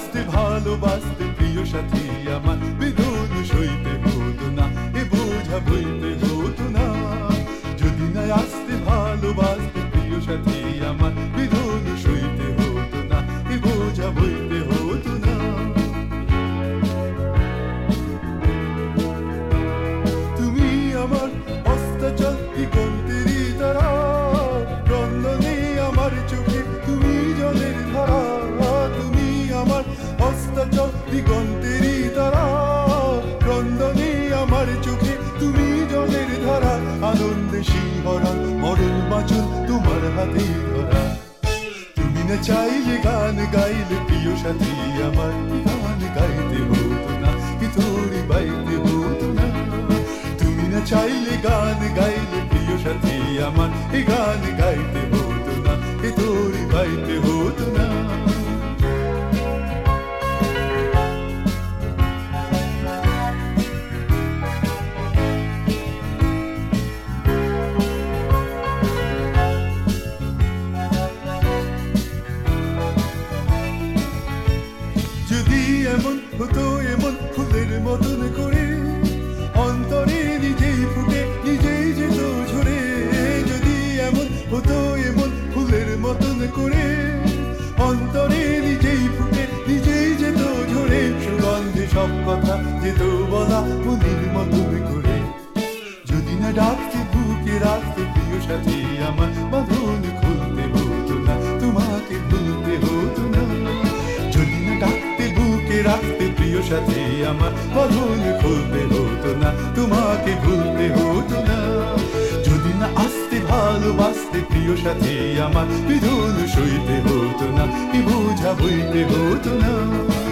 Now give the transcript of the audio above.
আসতে ভালোবাসতে প্রিয় সাথী আমার বিধুন সইতে হতো না, এ বোঝা বইতে হতো না। যদি না আসতে ভালোবাসতে প্রিয় সাথী আমার বিধুন সইতে হতো না, এ বোঝা বইতে হতো না। তুমি আমার অস্তাচল দিগন্তেরই তারা, ক্রন্দনে আমার চোখে তুমি জলের ধারা। তুমি আমার অস্তাচল দিগন্তেরই তারা, ক্রন্দনে আমার চোখে তুমি জলের ধারা। আনন্দে শিহরণ মরণ বাঁচন তোমার হাতে ধরা। তুমি না চাইলে গান গাইলে প্রিয় সাথী আমার গান গাইতে হতো না, কি তোরে বাইতে হতো না। তুমি না চাইলে গান গাইলে প্রিয় সাথী আমার এই গান গাইতে হতো না, এ তোরে বাইতে হতো না। যদি এমন হতো এমন ফুলের মতন করে, অন্তরে নিজেই ফুটে নিজেই যেত ঝরে। যদি এমন হতো এমন ফুলের মতন করে, অন্তরে নিজেই ফুটে নিজেই যেত ঝরে। সুগন্ধে সব কথা যেত বলা মনের মতন করে। যদি না ডাকতে বুকে রাখতে প্রিয় সাথী আমার বাঁধন খুলতে হতো না, তোমাকে ভুলতে হতো না। যদি না ডাকতে বুকে রাখতে প্রিয় সাথী আমার বাঁধন খুলতে হতো না, তোমাকে ভুলতে হতো না। যদি না আসতে ভালোবাসতে প্রিয় সাথী আমার বিধুন সইতে হতো না, কি বোঝা বইতে হতো না।